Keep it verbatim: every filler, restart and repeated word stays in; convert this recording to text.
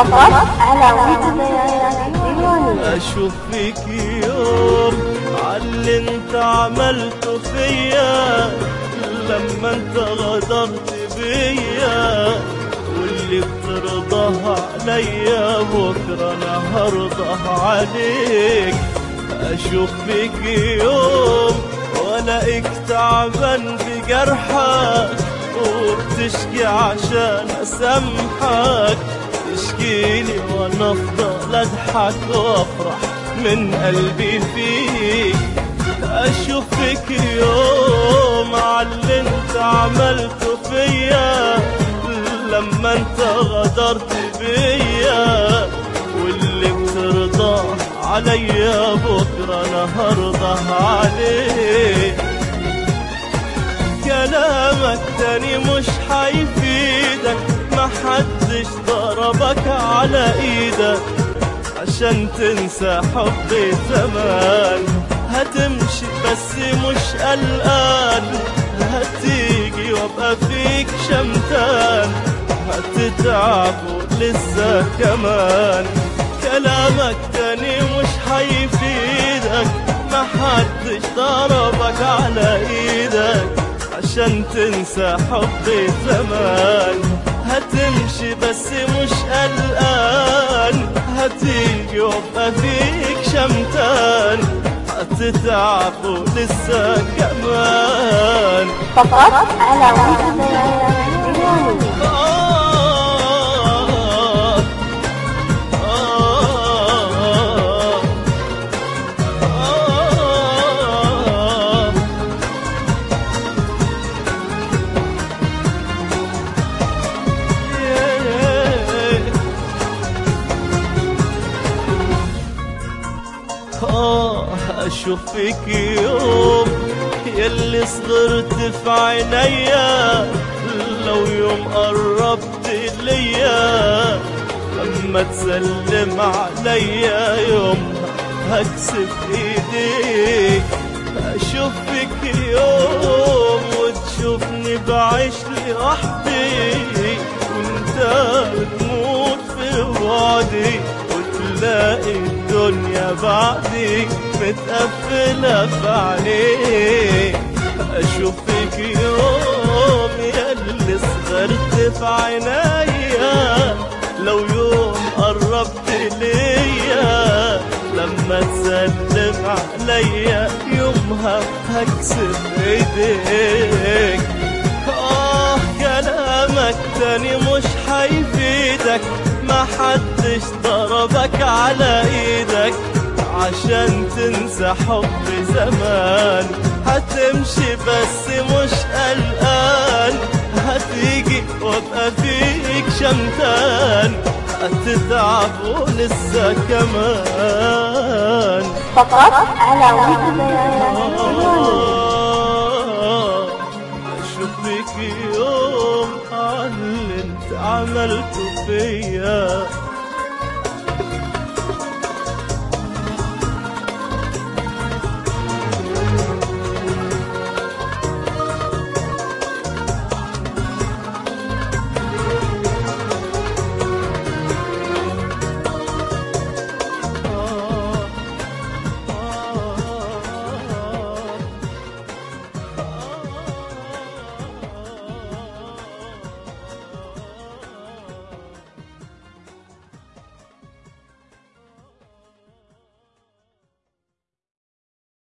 فقط على ويكيبيديا ديوانية. أشوف فيك يوم عاللي انت عملته فيا لما انت غدرت بيا، واللي بترضاه عليا بكرة انا هرضاه عليك. أشوف فيك يوم والاقيك تعبان بجرحك وبتشكي عشان اسامحك، تشكيلي وانا افضل اضحك وافرح من قلبي فيك. اشوف فيك يوم عاللي انت عملته فيا لما انت غدرت بيا، واللي بترضاه عليا بكره انا هرضاه عليك. كلامك تاني مش حيفيدك، محدش ضربك على ايدك عشان تنسى حب زمان. هتمشي بس مش قلقان، هتيجي وابقى فيك شمتان، هتتعب ولسه كمان. كلامك تاني مش حيفيدك، محدش ضربك على ايدك عشان تنسى حب زمان. هتمشي بس مش قلقان، هتيجي وابقى فيك شمتان، هتتعب ولسه كمان. فقط على ويكيبيديا ديوانية. آه أشوف فيك يوم يلي صغرت في عينيا، لو يوم قربت ليا لما تسلم عليا يوم هكسف ايديك. أشوف فيك يوم وتشوفني بعيش لوحدي وانت بتموت في بعدي، وتلاقي الدنيا بعدي متقفلة في عينيك. أشوف فيك يوم يلي صغرت في عينيا، لو يوم قربت ليا لما تسلم عليا يومها هكسب ايديك. آه كلامك تاني مش حيفيدك، محدش ضربك على ايدك عشان تنسى حب زمان. هتمشي بس مش قلقان، هتيجي وابقى فيك شمتان، هتتعب ولسه كمان. فقط على ويكيبيديا ديوانية. أشوف فيك يوم عاللي انت عملته فيا